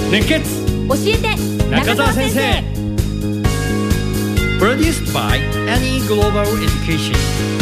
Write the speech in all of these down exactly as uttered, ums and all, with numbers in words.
熱血教えて中澤先生。 プロデュース by Annie Global Education。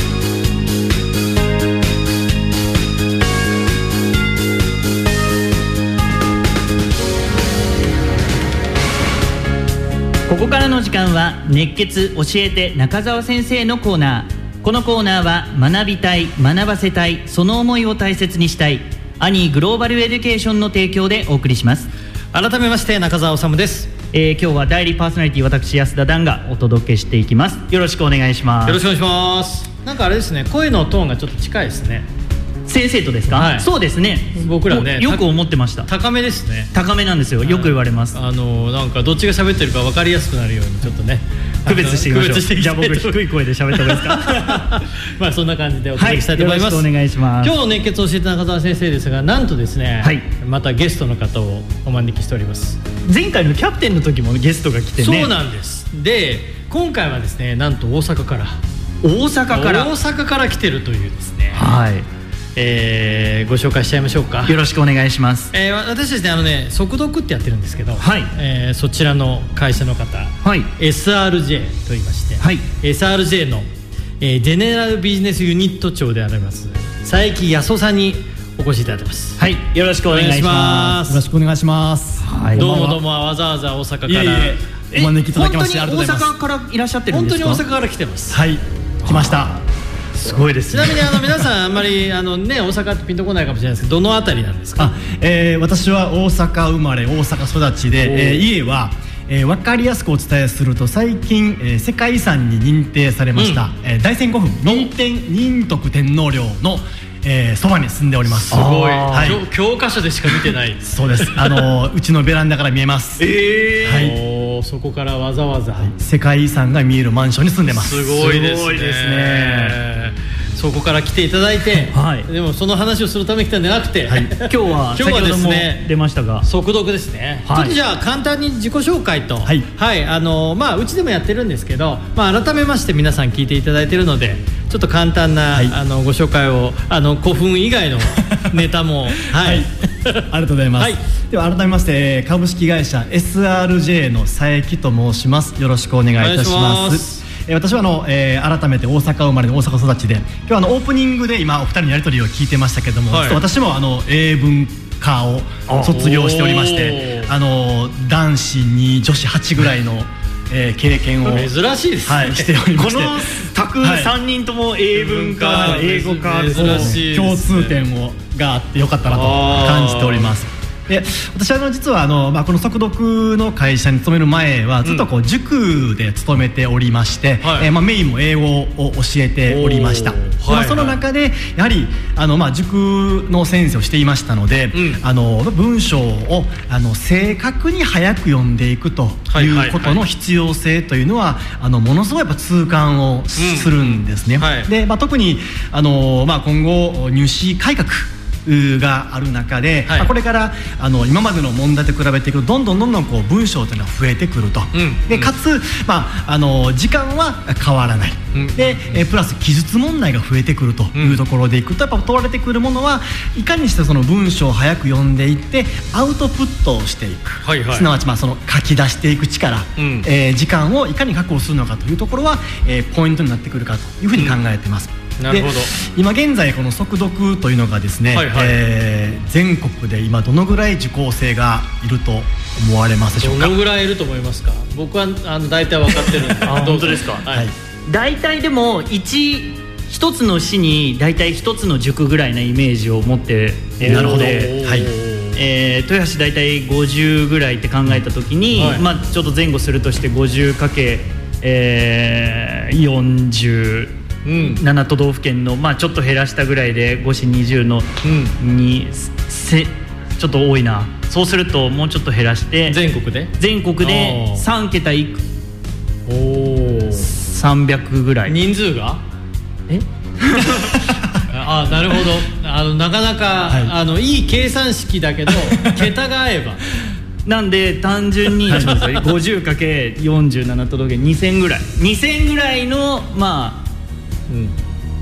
ここからの時間は熱血教えて中澤先生のコーナー。このコーナーは学びたい、学ばせたい、その思いを大切にしたいアニーグローバルエデュケーションの提供でお送りします。 改めまして中澤修です。 えー、今日は代理パーソナリティ私安田段がお届けしていきます。よろしくお願いします。 よろしくお願いします。なんかあれですね、声のトーンがちょっと近いですね。 先生とですか？はい、そうですね。 僕らねよく思ってました。 高めですね。 高めなんですよ。よく言われます。 あのなんかどっちが喋ってるか分かりやすくなるようにちょっとね区別していきましょう。じゃあ僕低い声で喋った方がいいですか？ まあそんな感じでお届けしたいと思います。 はい、よろしくお願いします。 今日の熱血を教えて中澤先生ですが、なんとですね、はい、またゲストの方をお招きしております。 前回のキャプテンの時もゲストが来てね。 そうなんです。で今回はですね、なんと大阪から大阪から大阪から来てるというですね、 はい、 えー、ご紹介しちゃいましょうか。 よろしくお願いします。 えー、私たちね、あのね、速読ってやってるんですけど、はい、えー、そちらの会社の方、はい、エスアールジェー と言いまして、はい、エスアールジェー の、えー、ジェネラルビジネスユニット長であります佐伯康夫さんにお越しいただいてます。 はい、よろしくお願いします。 よろしくお願いします。 はい、どうもどうもわざわざ大阪から。いえいえ、お招きいただきましてありがとうございます。 本当に大阪からいらっしゃってるんですか？ 本当に大阪から来てます。 はい、来ました。 すごいですね。 ちなみにあの皆さんあんまりあの、ね、大阪ってピンとこないかもしれないですけど、どのあたりなんですか？ あ、えー、私は大阪生まれ大阪育ちで、えー、家は、えー、分かりやすくお伝えすると最近、えー、世界遺産に認定されました、うん、えー、大山古墳仁天仁徳天皇陵のえー、そばに住んでおります。 すごい、はい、教科書でしか見てないそうです。あのうちのベランダから見えます。 えー、はい、そこからわざわざ、はい、 世界遺産が見えるマンションに住んでます。 すごいですね。ですね。そこから来ていただいて、はい、でもその話をするために来たんじゃなくて、はい、 今日は先ほども出ましたが速読ですね、はい、ちょっとじゃあ簡単に自己紹介と、はい、はい、あのまあうちでもやってるんですけど、まあ、改めまして皆さん聞いていただいているのでちょっと簡単な、はい、あのご紹介を、あの古墳以外のネタもはい、 はい、ありがとうございます、はい、では改めまして株式会社 エスアールジェー の佐伯と申します。よろしくお願いいたします。私はあの、えー、改めて大阪生まれの大阪育ちで、今日はあのオープニングで今お二人のやり取りを聞いてましたけども、はい、私もあの英文科を卒業しておりまして、あの男子に女子はちぐらいの、えー、経験を珍しいですね、 はい、しておりまして、 この卓さんにんとも英文科、英語科、 珍しい共通点をがあってよかったなと感じております。で私はあの実はあの、まあ、この速読の会社に勤める前はずっとこう塾で勤めておりまして、うん、えーまあ、メインも英語を教えておりました。で、まあ、その中でやはりあの、まあ、塾の先生をしていましたので、うん、あの文章をあの正確に早く読んでいくということの必要性というのはあのものすごいやっぱ痛感をするんですね、うん、はい、で、まあ、特にあの、まあ、今後入試改革がある中で、はい、まあ、これからあの今までの問題と比べていくとどんどんどんどんこう文章というのが増えてくると、うん、でかつ、まあ、あの時間は変わらない、うん、でえプラス記述問題が増えてくるというところでいくと、やっぱ問われてくるものはいかにしてその文章を早く読んでいってアウトプットをしていく、はいはい、すなわちまあその書き出していく力、うん、えー、時間をいかに確保するのかというところは、えー、ポイントになってくるかというふうに考えています、うん、 なるほど。 今現在この速読というのがですね、はいはい、えー、全国で今どのぐらい受講生がいると思われますでしょうか？ どのぐらいいると思いますか？僕はあの大体分かってるんであ、本当ですか？はい、大体でも一一つの市に大体一つの塾ぐらいなイメージを持っているので、はい、えー、豊橋大体ごじゅうぐらいって考えた時に、はい、まあ、ちょっと前後するとして ごじゅうかけるよんじゅううん、なな都道府県の、まあ、ちょっと減らしたぐらいでごしにじゅうの、うん、にせちょっと多いな。そうするともうちょっと減らして全国で全国でさんけたいく、おさんびゃくぐらい。 人数がえあ、なるほど。あのなかなか、はい、あのいい計算式だけど桁が合えばなんで単純に ごじゅうかけるよんじゅうなな 都道府県にせんぐらいにせんぐらいの、まあ、うん、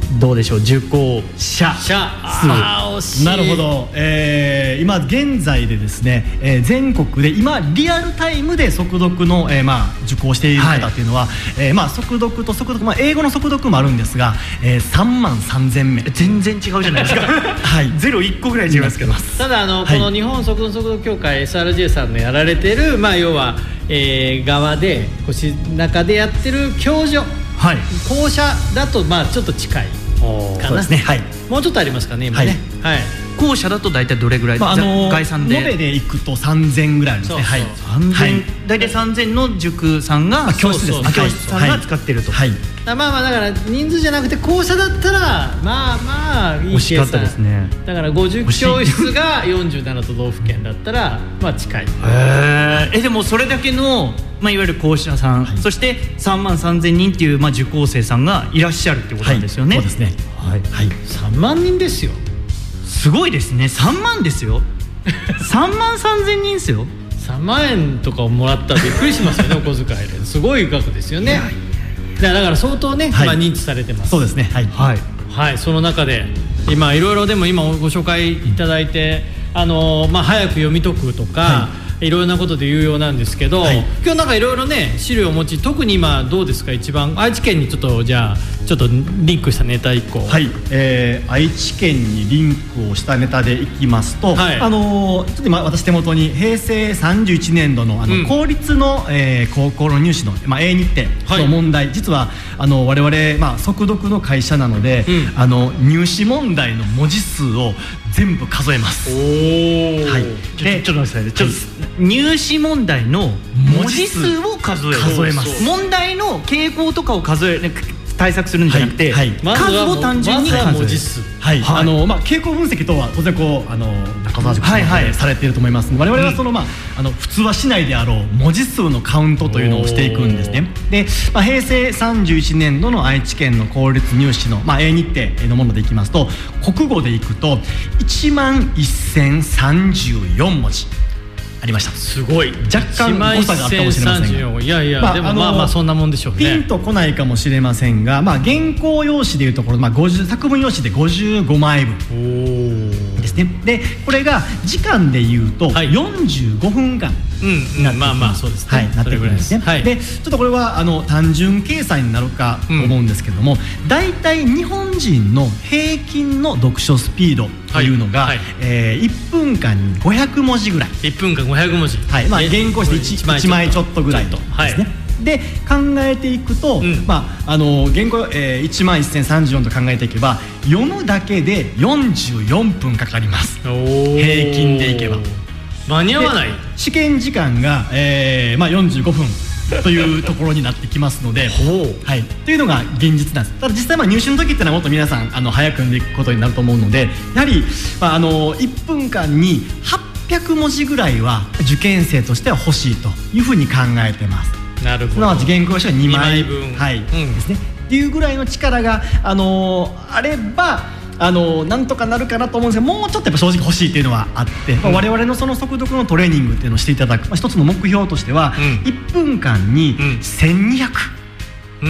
どうでしょう、受講者数。 あー惜しい。 なるほど、えー、今現在でですね、えー、全国で今リアルタイムで速読の、えーまあ、受講している方っていうのは、はいえーまあ、速読と速読、まあ、英語の速読もあるんですが、えー、さんまんさんぜんめい。 全然違うじゃないですかはいゼロいっこぐらい違いますけど、 ただあの、はい、この日本速読速読協会 エスアールジェー さんのやられてる、まあ、要は、えー、側で腰中でやってる教授、はい、校舎だとまあちょっと近いかな、ねはい、もうちょっとありますかね今ね、はいはい、 校舎だと大体どれぐらい、まああのー、概算で延べでいくとさんぜんぐらいあるんですね。はい、 さんぜん、大体さんぜんの塾さんが、 教室ですね、 教室さんが使ってると、 はいはい、まあまあだから人数じゃなくて校舎だったらまあまあいい惜しかったですね。 だからごじゅう教室がよんじゅうなな都道府県だったらまあ近い。 へえ。でもそれだけの、まあ、いわゆる校舎さん、はい、そしてさんまんさんぜんにんっていう、まあ、受講生さんがいらっしゃるってことなんですよね。 はい、そうですね、 はいはい、さんまんにんですよ。 すごいですね。さんまんですよさんまんさんぜんにんですよ。 さんまんえんとかをもらったらびっくりしますよねお小遣いですごい額ですよね。だから相当ね、はい、まあ、認知されてます。 そうですね、はいはいはい、その中で今いろいろでも今ご紹介いただいて、あのーまあ、早く読み解くとか、はいいろいろなことで有用なんですけど、はい、今日なんかいろいろね資料をお持ち、特に今どうですか、一番愛知県にちょっとじゃあちょっとリンクしたネタいっこ。 はい、えー、愛知県にリンクをしたネタでいきますと、はい、あのー、ちょっと今私手元に平成さんじゅういちねんどの、あの、うん、公立の、えー、高校の入試の、まあ、英日程の問題、はい、実はあの我々、まあ、速読の会社なので、うん、あの入試問題の文字数を全部数えます。 おー、はい、でちょっと待ってくださいね、ちょっと入試問題の文字数を数える、 数えます。 問題の傾向とかを数える、対策するんじゃなくて、はいはい、数を単純に数える、 文字数、 はいはい、あのまあ、傾向分析とは当然こうあの中澤塾さんで、はいはい、されていると思いますので、我々はその、まあ、あの普通はしないであろう文字数のカウントというのをしていくんですね。で、まあ、平成さんじゅういちねんどの愛知県の公立入試の、まあ、英日程のものでいきますと、国語でいくといちまんせんさんじゅうよんもじありました。 すごい。 若干誤差があったかもしれませんが、 いやいや、まあ、でもまあまあそんなもんでしょうね。 ピンとこないかもしれませんが、まあ、原稿用紙でいうところ、まあ、ごじゅう作文用紙でごじゅうごまいぶんですね。でこれが時間でいうとよんじゅうごふんかんになってきます。まあまあそうですね、はい、なってくるんですね。はい、でちょっとこれはあの単純計算になるかと思うんですけども、だいたい日本人の平均の読書スピードというのが、はいはい、えー、いっぷんかんにごひゃくもじぐらい。 いっぷんかんごひゃくもじ、 はい、まあ、原稿紙で 1, いちまいちょっとぐらいですね。はい、で考えていくと、うん、まあ、あの原稿、えー、いちまんせんさんじゅうよんと考えていけば読むだけでよんじゅうよんぷんかかります。平均でいけば間に合わない。 試験時間が、えーまあ、よんじゅうごふんというところになってきますのではい、というのが現実なんです。ただ実際、まあ入試の時ってのはもっと皆さんあの早く読んでいくことになると思うので、やはり、まあ、あのいっぷんかんにはっぴゃくもじぐらいは受験生としては欲しいというふうに考えてます。 なるほど。 すなわち原稿用紙はにまいぶん、 はい、うん、ですね。っていうぐらいの力が、あのー、あればあのなんとかなるかなと思うんですけど、もうちょっとやっぱ正直欲しいっていうのはあって、うん、まあ、我々のその速読のトレーニングっていうのをしていただく、まあ、一つの目標としては、うん、いっぷんかんにせんにひゃく、うん、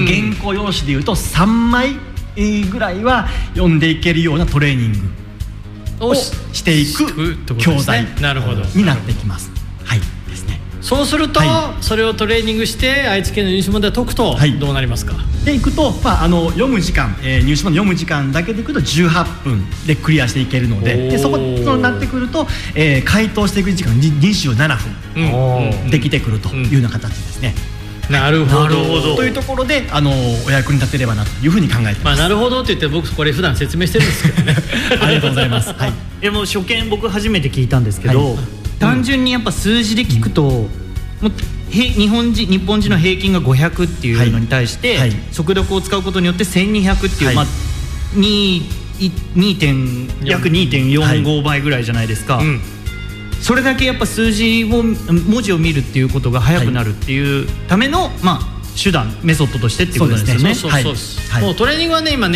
原稿用紙でいうとさんまいぐらいは読んでいけるようなトレーニングをしていく教材になってきます。はいですね。 そうすると、はい、それをトレーニングして愛知県の入試問題を解くとどうなりますか。はい、 でいくと、まあ、あの読む時間、えー、入試問題読む時間だけでいくとじゅうはっぷんでクリアしていけるの で, でそこそうなってくると、えー、回答していく時間にじゅうななふんできてくるというような形ですね。 うん、なるほど。 というところであのお役に立てればなというふうに考えてます。 まあ、なるほどって言って僕これ普段説明してるんですけどねありがとうございます。はい、 でも初見僕初めて聞いたんですけど、はい、単純にやっぱ数字で聞くと、うん、もう日本人日本人の平均がごひゃくっていうのに対して、はいはい、速読を使うことによってせんにひゃくっていう、はい、まあ、にてん約 にてんよんご 倍ぐらいじゃないですか。はい、うん、それだけやっぱ数字を文字を見るっていうことが早くなるっていうための、はい、まあ手段メソッドとしてっていうことですよね。 そうそうそう、はい、もうトレーニングはね今ね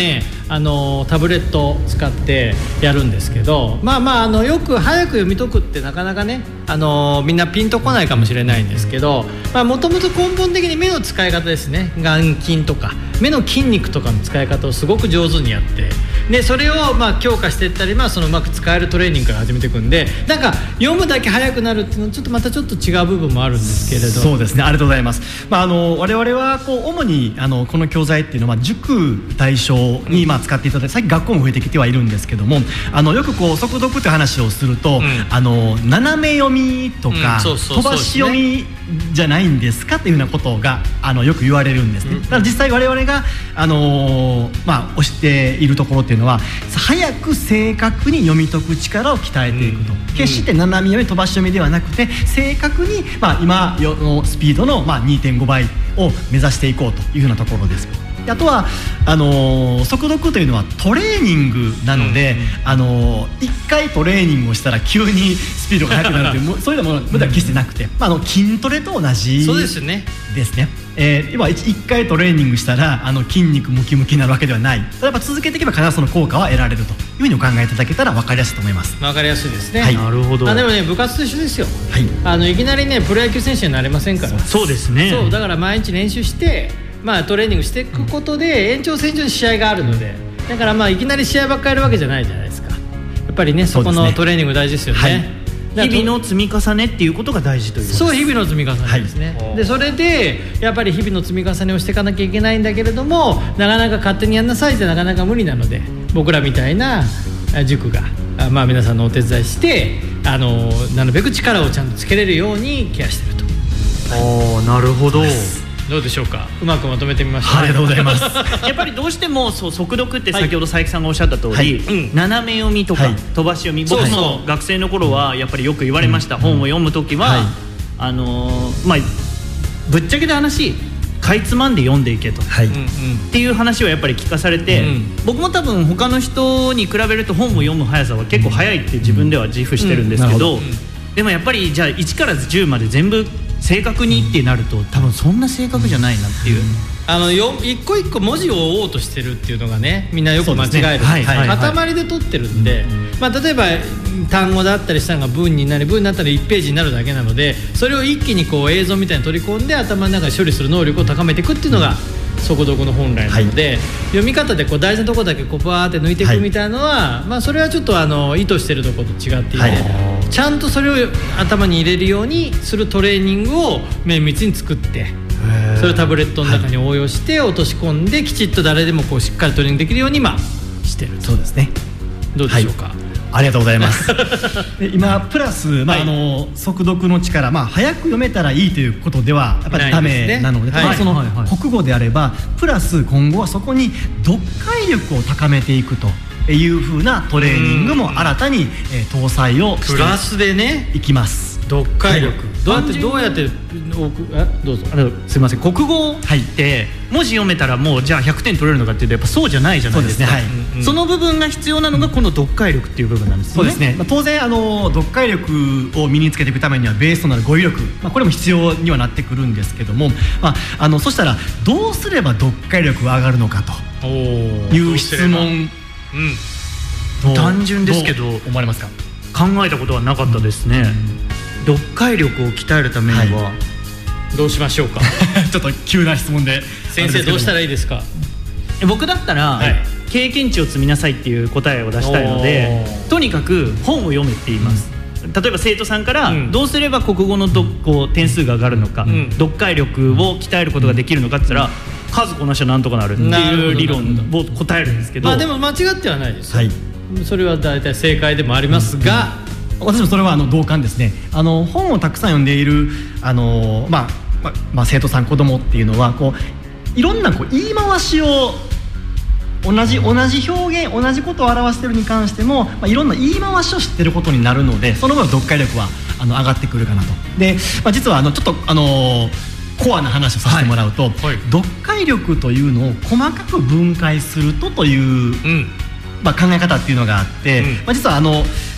あのタブレットを使ってやるんですけど、まあまあ、あのよく早く読み解くってなかなかね、あのみんなピンとこないかもしれないんですけど、もともと根本的に目の使い方ですね。眼筋とか目の筋肉とかの使い方をすごく上手にやって、でそれをまあ強化していったり、まあ、そのうまく使えるトレーニングから始めていくんで、なんか読むだけ早くなるっていうのはちょっとまたちょっと違う部分もあるんですけれど。 そうですね、ありがとうございます。まあ、あの我々はこう主にあのこの教材っていうのは塾対象にまあ使っていただいて、最近学校も増えてきてはいるんですけども、あのよくこう速読って話をすると、うん、あの斜め読みとか、うん、飛ばし読みじゃないんですかっていうようなことがあのよく言われるんですね。だから実際我々が、あのーまあ、推しているところっていうのは、早く正確に読み解く力を鍛えていくと、うん、決して斜め読み飛ばし読みではなくて、正確に、まあ、今のスピードの、まあ、にてんごばいを目指していこうというふうなところです。あとはあのー、速読というのはトレーニングなので、うんうん、あのー、いっかいトレーニングをしたら急にスピードが速くなるというそういうのもまだ決してなくて、まあ、あの筋トレと同じそうですね。 ですね。えー、今いっかいトレーニングしたらあの筋肉ムキムキになるわけではない。やっぱ続けていけば必ずその効果は得られるというふうにお考えいただけたら分かりやすいと思います。 分かりやすいですね、 はい、 なるほど。 あでもね、部活と一緒ですよ、 はい、 あのいきなりねプロ野球選手になれませんから。 そうですね。 そうだから毎日練習して、まあ、トレーニングしていくことで延長線上に試合があるので、だからまあいきなり試合ばっかりやるわけじゃないじゃないですか。やっぱりねそこのトレーニング大事ですよね。 はい、日々の積み重ねっていうことが大事ということです。 そう、日々の積み重ねですね、はい、でそれでやっぱり日々の積み重ねをしていかなきゃいけないんだけれども、なかなか勝手にやんなさいってなかなか無理なので、僕らみたいな塾が、まあ、皆さんのお手伝いしてあのなるべく力をちゃんとつけれるようにケアしてると。 ああ、なるほど。 どうでしょうか。うまくまとめてみました、 ね、ありがとうございますやっぱりどうしてもそう速読って先ほど佐伯さんがおっしゃった通り、はいうん、斜め読みとか、はい、飛ばし読み、僕も学生の頃はやっぱりよく言われました、うん、本を読むときは、はい、あのー、まあぶっちゃけた話かいつまんで読んでいけと、はい、っていう話をやっぱり聞かされて、うん、僕も多分他の人に比べると本を読む速さは結構速いって自分では自負してるんですけど、うんうん、でもやっぱりじゃあいちからじゅうまで全部正確にってなると多分そんな正確じゃないなっていう、うん、 あのよ一個一個文字を追おうとしてるっていうのがね、みんなよく間違える、ね、はいはいはい、塊で取ってるんで、うん、まあ、例えば単語だったりしたのが文になり文になったらいちページになるだけなので、それを一気にこう映像みたいに取り込んで頭の中で処理する能力を高めていくっていうのが、うん速読の本来なので、はい、読み方でこう大事なところだけこうバーって抜いていくみたいなのは、はい、まあ、それはちょっとあの意図してるところと違っていて、はい、ちゃんとそれを頭に入れるようにするトレーニングを綿密に作って、それをタブレットの中に応用して落とし込んで、きちっと誰でもこうしっかりトレーニングできるように今してる。 そうですね。 どうでしょうか。はい、 ありがとうございますで今プラス、まあ、はい、あの速読の力、まあ、早く読めたらいいということではやっぱりダメなので、まあ、その国語であればプラス今後はそこに読解力を高めていくというふうなトレーニングも新たに、えー、搭載をしてプラスでねいきます。 読解力、はい、どうやってどうやってあどうぞあのすいません、国語って文字読めたらもうじゃあひゃくてん取れるのかっていうとやっぱそうじゃないじゃないですか。そうですね、はい、その部分が必要なのがこの読解力っていう部分なんですね。 そうですね、まあ、当然あの読解力を身につけていくためにはベースとなる語彙力、まあ、これも必要にはなってくるんですけども、まあ、あのそしたらどうすれば読解力が上がるのかという質問、 うん、単純ですけどどう思われますか。 考えたことはなかったですね、うん、読解力を鍛えるためには、はい、 どうしましょうかちょっと急な質問で先生どうしたらいいですか。 僕だったら、はい、経験値を積みなさいっていう答えを出したいので、とにかく本を読めって言います、うん、例えば生徒さんから、うん、どうすれば国語のどこう点数が上がるのか、うん、読解力を鍛えることができるのかって言ったら、うん、数こなしはなんとかなるっていう理論を答えるんですけど、 まあ、でも間違ってはないです、 はい、 それは大体正解でもありますが、 うん、私もそれはあの同感ですね。あの本をたくさん読んでいるあの、まあままあ、生徒さん子供っていうのはこういろんなこう言い回しを同じ同じ表現同じことを表しているに関しても、まあ、いろんな言い回しを知ってることになるので、その分読解力はあの上がってくるかなと。で、まあ、実はあのちょっとあのコアな話をさせてもらうと、はいはい、読解力というのを細かく分解するとという、うんまあ、考え方っていうのがあって、うんまあ、実はあの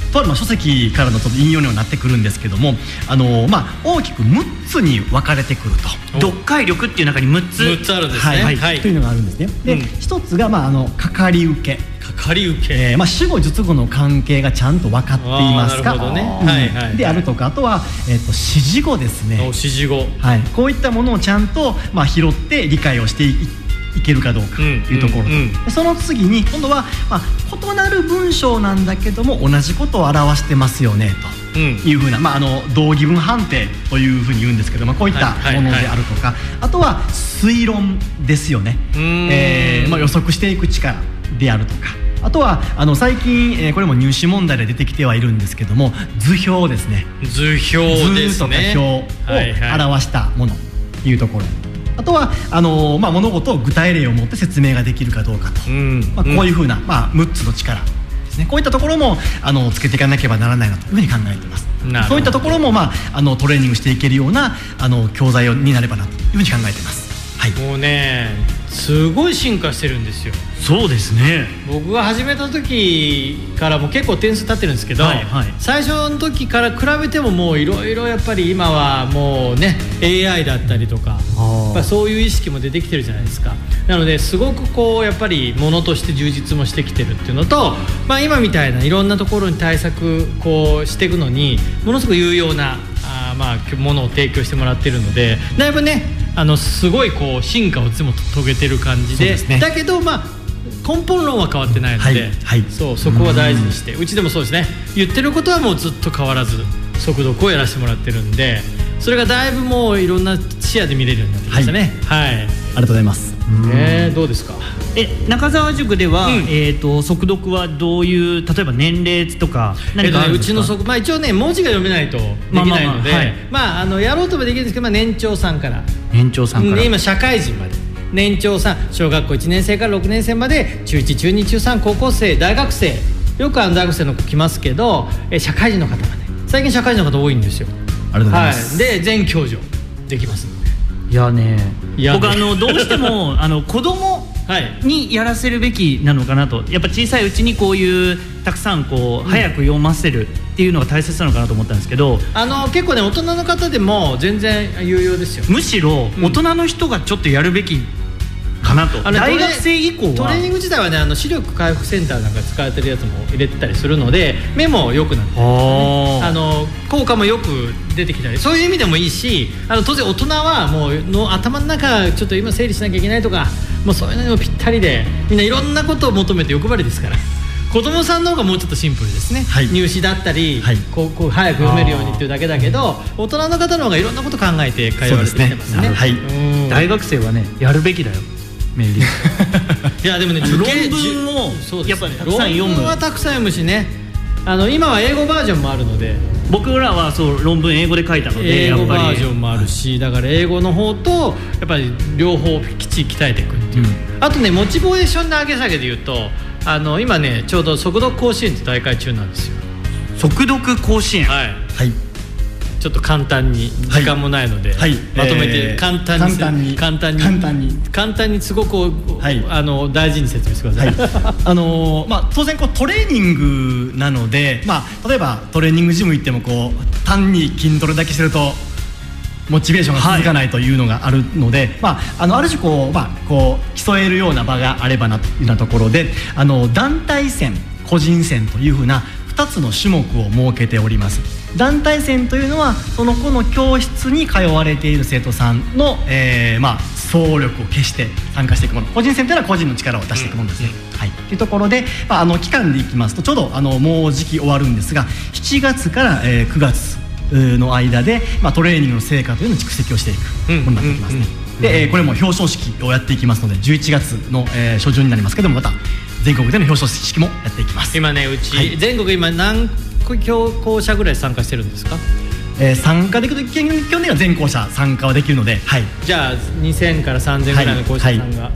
とあるまあ書籍からのちょっと引用にはなってくるんですけども、あの、まあ、大きくむっつに分かれてくると。 読解力っていう中にむっつむっつあるんですね、 はいはい、というのがあるんですね。で、うん、一つが、まあ、あのかかり受けかかり受け、 えーまあ、主語述語の関係がちゃんと分かっていますか。 なるほどね、 うんはいはい、であるとか、あとは、えー、と指示語ですね。 指示語、 はい、こういったものをちゃんと、まあ、拾って理解をしていいけるかどうかというところ、うんうんうん、その次に今度は、まあ、異なる文章なんだけども同じことを表してますよねというふうな、まあ、あの同義文判定というふうに言うんですけど、まあ、こういったものであるとか、はいはいはい、あとは推論ですよね。えーまあ、予測していく力であるとか、あとはあの最近、えー、これも入試問題で出てきてはいるんですけども、図表ですね。 図表ですね。 図とか表を表したものというところ、はいはい、あとはあのーまあ、物事を具体例を持って説明ができるかどうかと、うんまあ、こういうふうな、まあ、むっつの力ですね。こういったところもあのつけていかなければならないなというふうに考えています。そういったところも、まあ、あのトレーニングしていけるようなあの教材になればなというふうに考えています。はい、 もうねすごい進化してるんですよ。 そうですね。 僕が始めた時からも結構点数立ってるんですけど、はいはい、最初の時から比べてももういろいろやっぱり今はもうね エーアイ だったりとか、やっぱそういう意識も出てきてるじゃないですか。なのですごくこうやっぱりものとして充実もしてきてるっていうのと、まあ、今みたいないろんなところに対策こうしていくのにものすごく有用なあまあものを提供してもらってるので、だいぶねあのすごいこう進化をいつも遂げてる感じ で, で、ね、だけどまあ根本論は変わってないので、はいはい、そうそこは大事にして、うちでもそうですね、言ってることはもうずっと変わらず速読をやらせてもらってるんで、それがだいぶもういろんな視野で見れるようになってきましたね。はい、はい、ありがとうございます。 えー、どうですか。 え中澤塾では、うんえー、と速読はどういう例えば年齢とか何かあるんですか。 えーとね、うちの速、まあ、一応ね文字が読めないとできないので、まあまあまあはいまあ、あのやろうともできるんですけど、まあ、年長さんから年長さんから、 うん、今社会人まで年長さん小学校いちねん生からろくねん生まで中いち中に中さん高校生大学生よくあの大学生の子来ますけど、え社会人の方まで最近社会人の方多いんですよ。 ありがとうございます、 はい、で全教授できますので。 いやね僕あのどうしてもあの子供にやらせるべきなのかなと、やっぱ小さいうちにこういうたくさんこう、うん、早く読ませるっていうのが大切なのかなと思ったんですけど、 あの結構ね大人の方でも全然有用ですよ。 むしろ大人の人がちょっとやるべきかなと、うん、大学生以降はトレーニング自体はねあの視力回復センターなんか使われてるやつも入れてたりするので目も良くなって、ね、あの効果もよく出てきたり、そういう意味でもいいし、あの当然大人はもうの頭の中ちょっと今整理しなきゃいけないとか、もうそういうのにもぴったりでみんないろんなことを求めて欲張りですから、子供さんの方がもうちょっとシンプルですね、はい、入試だったり、はい、こうこう早く読めるようにっていうだけだけど、大人の方の方がいろんなこと考えて会話できてますね。 はい、大学生はねやるべきだよメインいやでもね論文もやっぱりたくさん読む、論文はたくさん読むしね、あの今は英語バージョンもあるので、 僕らはそう論文英語で書いたので英語バージョンもあるし、だから英語の方とやっぱり両方きっちり鍛えていくっていう、うん、あとねモチベーションの上げ下げで言うと、あの今ねちょうど速読甲子園って大会中なんですよ。 速読甲子園、 はい、はい、ちょっと簡単に時間もないので、はいはい、まとめて簡単に、えー、簡単に簡単に簡単に簡単にすごく、はい、あの大事に説明してください、はいあのーまあ、当然こうトレーニングなので、まあ、例えばトレーニングジム行ってもこう単に筋トレだけしてるとモチベーションが続かないというのがあるので、はいまあ、あのある種こう、まあ、こう競えるような場があればなというようなところで、あの団体戦個人戦というふうなふたつの種目を設けております。団体戦というのはその子の教室に通われている生徒さんの、えーまあ、総力を消して参加していくもの、個人戦というのは個人の力を出していくものですね、うんはい、というところで、まあ、あの期間でいきますとちょうどあのもうじき終わるんですが、しちがつから、えー、くがつの間で、まあ、トレーニングの成果というのを蓄積をしていくものになってきますね、うんうん、で、えー、これも表彰式をやっていきますのでじゅういちがつの、えー、初旬になりますけども、また全国での表彰式もやっていきます。 今ねうち、はい、全国今何校舎ぐらい参加してるんですか。 えー、参加できる去年は全校舎参加はできるので、はい、 じゃあにせんからさんぜんぐらいの校舎さんが、はいはい、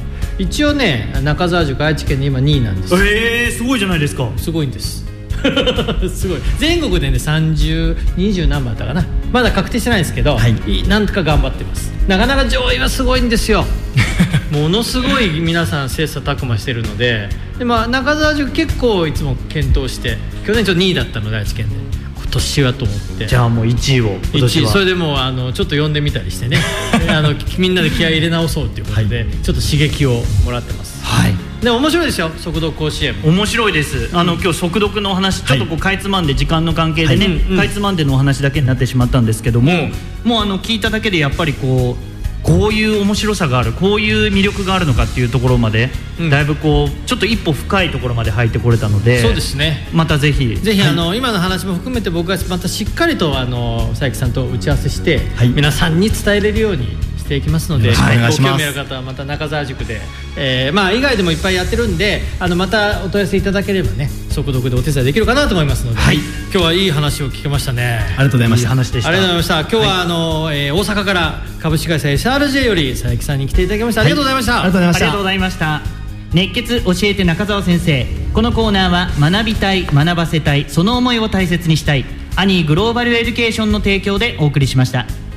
一応ね中澤塾愛知県で今にいなんですよ。 えー、すごいじゃないですか。 すごいんですすごい全国でねさんじゅう、にじゅう何番だったかな、まだ確定してないんですけど、はい、なんとか頑張ってます。なかなか上位はすごいんですよものすごい皆さん切磋琢磨してるので、 で、まあ、中澤塾結構いつも検討して、去年ちょっとにいだったので愛知県で、今年はと思って、 じゃあもういちいを今年は。 いちい、それでもうあのちょっと呼んでみたりしてねあのみんなで気合い入れ直そうということで、はい、ちょっと刺激をもらってます。はい、でも面白いですよ、速読甲子園も面白いです。あの、うん、今日速読のお話ちょっとこうかいつまんで、時間の関係でね、はい、うんうん、かいつまんでのお話だけになってしまったんですけども、うん、もうあの聞いただけでやっぱりこうこういう面白さがある、こういう魅力があるのかっていうところまで、うん、だいぶこうちょっと一歩深いところまで入ってこれたので、 そうですね、 またぜひぜひ、はい、あの今の話も含めて僕はまたしっかりとあの佐伯さんと打ち合わせして、はい、皆さんに伝えれるようにしていきますので、 はい、ご興味ある方はまた中澤塾で、えーまあ、以外でもいっぱいやってるんで、あのまたお問い合わせいただければね、速読でお手伝いできるかなと思いますので、はい、今日はいい話を聞けましたね。 ありがとうございました。 いい話でした。 ありがとうございました。今日は、はい、あのえー、大阪から株式会社 エスアールジェー より佐伯さんに来ていただきました。ありがとうございました。はい、 ありがとうございました。熱血教えて中澤先生。このコーナーは学びたい、学ばせたい、その思いを大切にしたいアニーグローバルエデュケーションの提供でお送りしました。